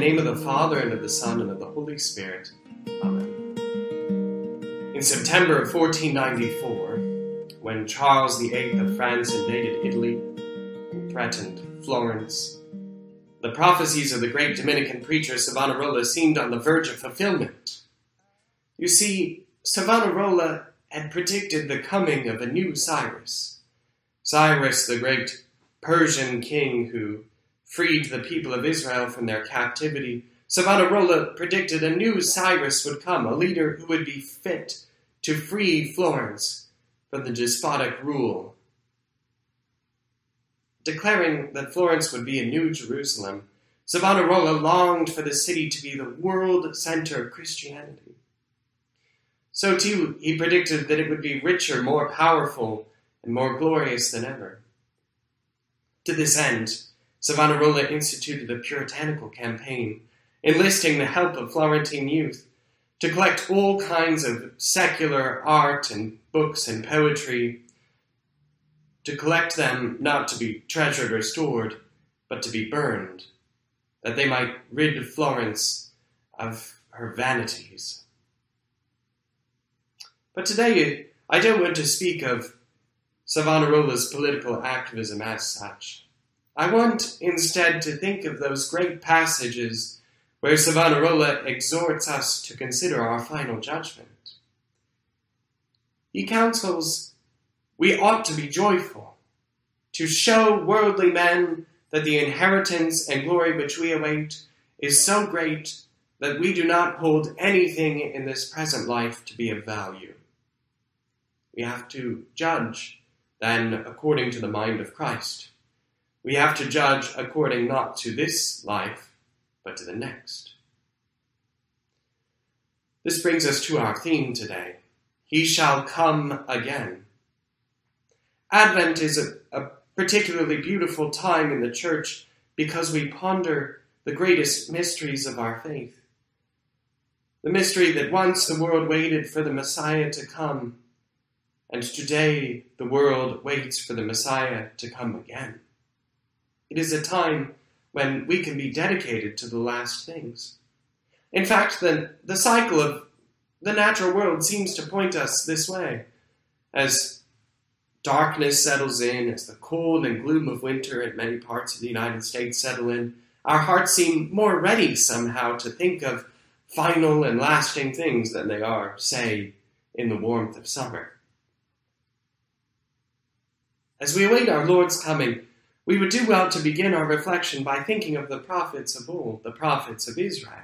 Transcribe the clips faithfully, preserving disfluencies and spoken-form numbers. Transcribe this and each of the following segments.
name of the Father, and of the Son, and of the Holy Spirit. Amen. In September of fourteen ninety-four, when Charles the Eighth of France invaded Italy and threatened Florence, the prophecies of the great Dominican preacher Savonarola seemed on the verge of fulfillment. You see, Savonarola had predicted the coming of a new Cyrus. Cyrus, the great Persian king who freed the people of Israel from their captivity. Savonarola predicted a new Cyrus would come, a leader who would be fit to free Florence from the despotic rule. Declaring that Florence would be a new Jerusalem, Savonarola longed for the city to be the world center of Christianity. So too, he predicted that it would be richer, more powerful, and more glorious than ever. To this end, Savonarola instituted a puritanical campaign, enlisting the help of Florentine youth to collect all kinds of secular art and books and poetry, to collect them not to be treasured or stored, but to be burned, that they might rid Florence of her vanities. But today, I don't want to speak of Savonarola's political activism as such. I want instead to think of those great passages where Savonarola exhorts us to consider our final judgment. He counsels, we ought to be joyful, to show worldly men that the inheritance and glory which we await is so great that we do not hold anything in this present life to be of value. We have to judge, then, according to the mind of Christ. We have to judge according not to this life, but to the next. This brings us to our theme today. He shall come again. Advent is a, a particularly beautiful time in the church because we ponder the greatest mysteries of our faith. The mystery that once the world waited for the Messiah to come, and today the world waits for the Messiah to come again. It is a time when we can be dedicated to the last things. In fact, the, the cycle of the natural world seems to point us this way. As darkness settles in, as the cold and gloom of winter in many parts of the United States settle in, our hearts seem more ready somehow to think of final and lasting things than they are, say, in the warmth of summer. As we await our Lord's coming, we would do well to begin our reflection by thinking of the prophets of old, the prophets of Israel.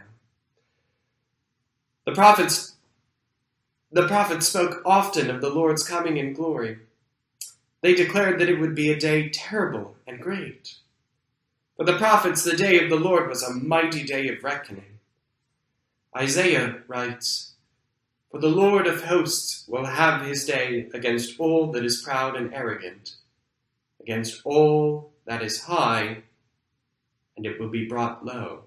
The prophets, the prophets spoke often of the Lord's coming in glory. They declared that it would be a day terrible and great. For the prophets, the day of the Lord was a mighty day of reckoning. Isaiah writes, "For the Lord of hosts will have his day against all that is proud and arrogant, against all that is high, and it will be brought low."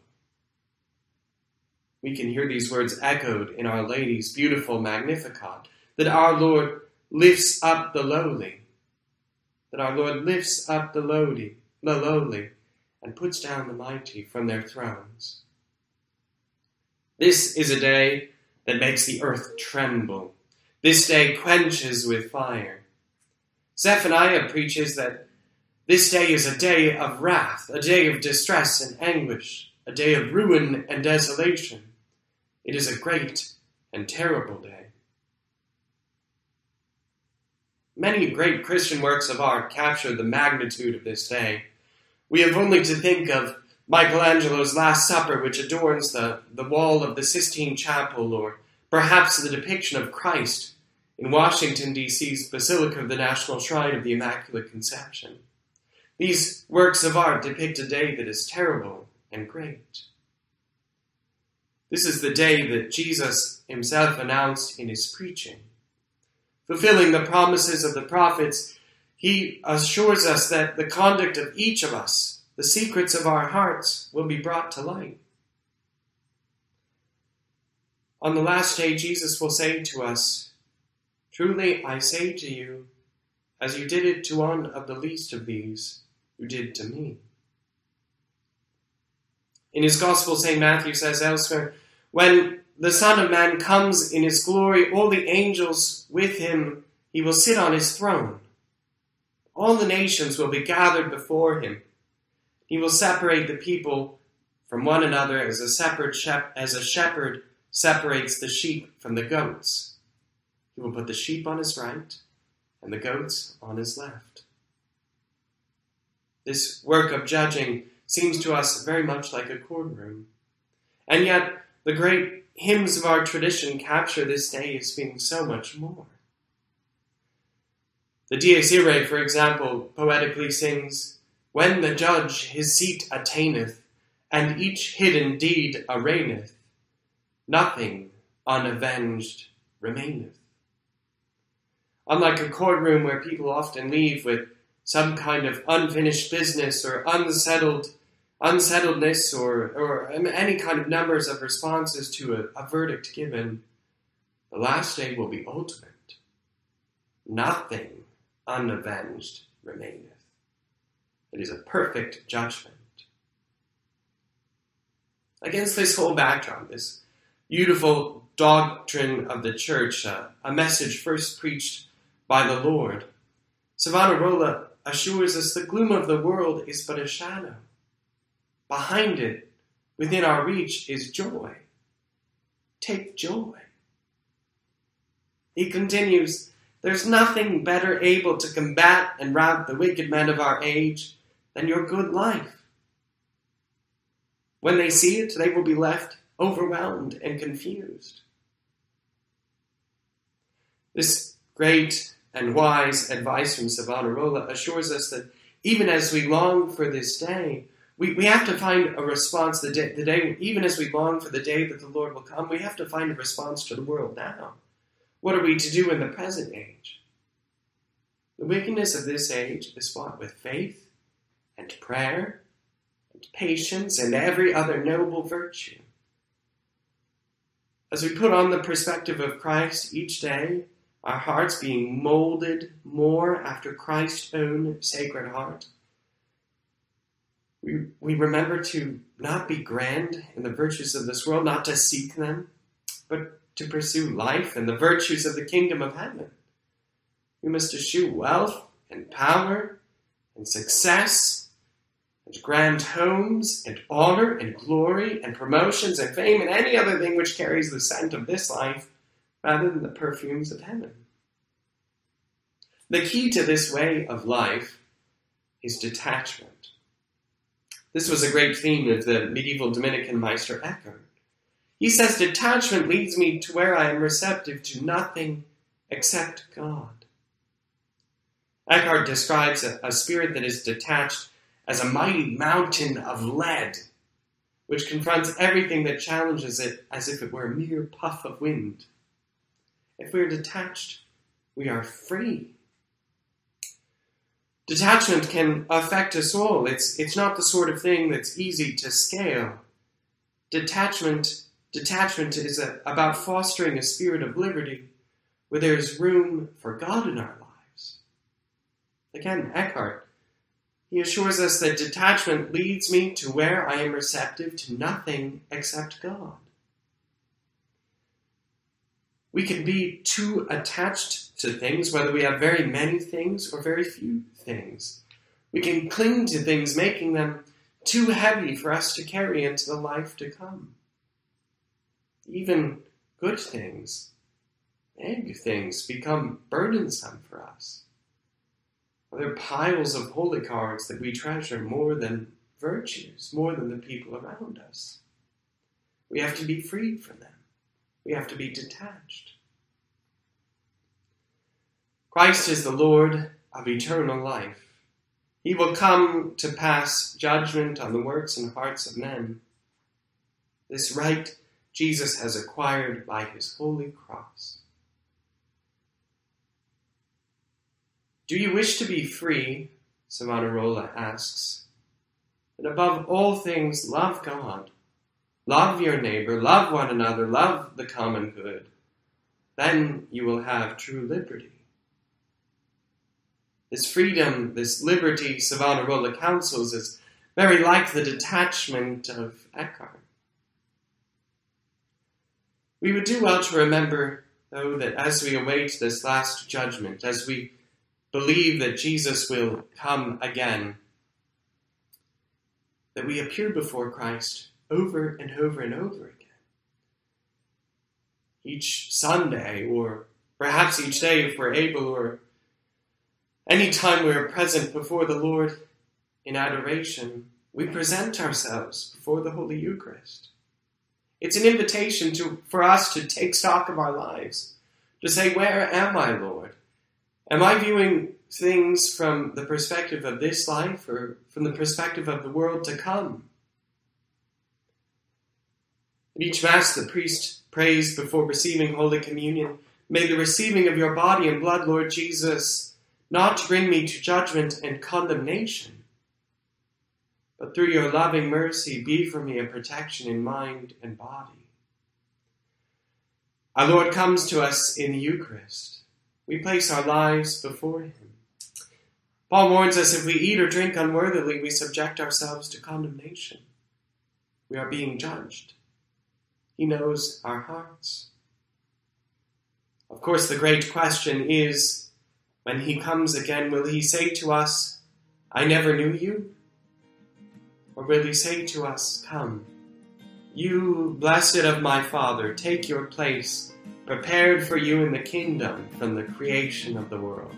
We can hear these words echoed in Our Lady's beautiful Magnificat, that our Lord lifts up the lowly, that our Lord lifts up the lowly, the lowly, and puts down the mighty from their thrones. This is a day that makes the earth tremble. This day quenches with fire. Zephaniah preaches that this day is a day of wrath, a day of distress and anguish, a day of ruin and desolation. It is a great and terrible day. Many great Christian works of art capture the magnitude of this day. We have only to think of Michelangelo's Last Supper, which adorns the, the wall of the Sistine Chapel, or perhaps the depiction of Christ in Washington, D C's Basilica of the National Shrine of the Immaculate Conception. These works of art depict a day that is terrible and great. This is the day that Jesus himself announced in his preaching. Fulfilling the promises of the prophets, he assures us that the conduct of each of us, the secrets of our hearts, will be brought to light. On the last day, Jesus will say to us, "Truly I say to you, as you did it to one of the least of these, you did to me." In his Gospel, Saint Matthew says elsewhere, when the Son of Man comes in his glory, all the angels with him, he will sit on his throne. All the nations will be gathered before him. He will separate the people from one another as a shepherd, as a shepherd separates the sheep from the goats. He will put the sheep on his right and the goats on his left. This work of judging seems to us very much like a courtroom. And yet, the great hymns of our tradition capture this day as being so much more. The Dies Irae, for example, poetically sings, "When the judge his seat attaineth, and each hidden deed arraigneth, nothing unavenged remaineth." Unlike a courtroom where people often leave with some kind of unfinished business or unsettled unsettledness or, or any kind of numbers of responses to a, a verdict given, the last day will be ultimate. Nothing unavenged remaineth. It is a perfect judgment. Against this whole backdrop, this beautiful doctrine of the church, uh, a message first preached by the Lord, Savonarola assures us the gloom of the world is but a shadow. Behind it, within our reach, is joy. Take joy. He continues, there's nothing better able to combat and rout the wicked men of our age than your good life. When they see it, they will be left overwhelmed and confused. This great and wise advice from Savonarola assures us that even as we long for this day, we, we have to find a response the day, the day, even as we long for the day that the Lord will come, we have to find a response to the world now. What are we to do in the present age? The wickedness of this age is fought with faith and prayer and patience and every other noble virtue. As we put on the perspective of Christ each day, our hearts being molded more after Christ's own sacred heart, we, we remember to not be grand in the virtues of this world, not to seek them, but to pursue life and the virtues of the kingdom of heaven. We must eschew wealth and power and success and grand homes and honor and glory and promotions and fame and any other thing which carries the scent of this life rather than the perfumes of heaven. The key to this way of life is detachment. This was a great theme of the medieval Dominican Meister Eckhart. He says, detachment leads me to where I am receptive to nothing except God. Eckhart describes a, a spirit that is detached as a mighty mountain of lead, which confronts everything that challenges it as if it were a mere puff of wind. If we are detached, we are free. Detachment can affect us all. It's, it's not the sort of thing that's easy to scale. Detachment, detachment is a, about fostering a spirit of liberty where there's room for God in our lives. Again, Eckhart, he assures us that detachment leads me to where I am receptive to nothing except God. We can be too attached to things, whether we have very many things or very few things. We can cling to things, making them too heavy for us to carry into the life to come. Even good things, big things, become burdensome for us. They're piles of holy cards that we treasure more than virtues, more than the people around us. We have to be freed from them. We have to be detached. Christ is the Lord of eternal life. He will come to pass judgment on the works and hearts of men. This right Jesus has acquired by his holy cross. Do you wish to be free? Savonarola asks. And above all things, love God. Love your neighbor, love one another, love the common good. Then you will have true liberty. This freedom, this liberty, Savonarola counsels, is very like the detachment of Eckhart. We would do well to remember, though, that as we await this last judgment, as we believe that Jesus will come again, that we appear before Christ over and over and over again. Each Sunday, or perhaps each day if we're able, or any time we're present before the Lord in adoration, we present ourselves before the Holy Eucharist. It's an invitation to, for us to take stock of our lives, to say, where am I, Lord? Am I viewing things from the perspective of this life or from the perspective of the world to come? At each Mass, the priest prays before receiving Holy Communion, may the receiving of your body and blood, Lord Jesus, not bring me to judgment and condemnation, but through your loving mercy be for me a protection in mind and body. Our Lord comes to us in the Eucharist. We place our lives before him. Paul warns us, if we eat or drink unworthily, we subject ourselves to condemnation. We are being judged. He knows our hearts. Of course, the great question is, when he comes again, will he say to us, I never knew you? Or will he say to us, come, you blessed of my Father, take your place, prepared for you in the kingdom from the creation of the world.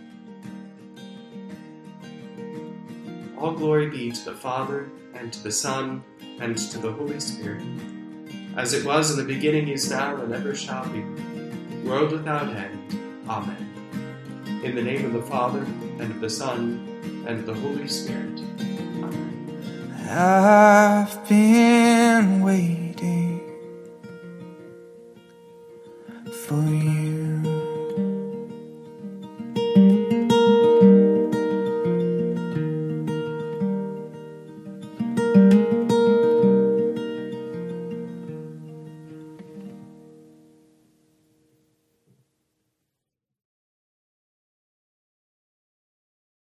All glory be to the Father, and to the Son, and to the Holy Spirit, as it was in the beginning, is now, and ever shall be, world without end. Amen. In the name of the Father, and of the Son, and of the Holy Spirit. Amen. I've been waiting for you.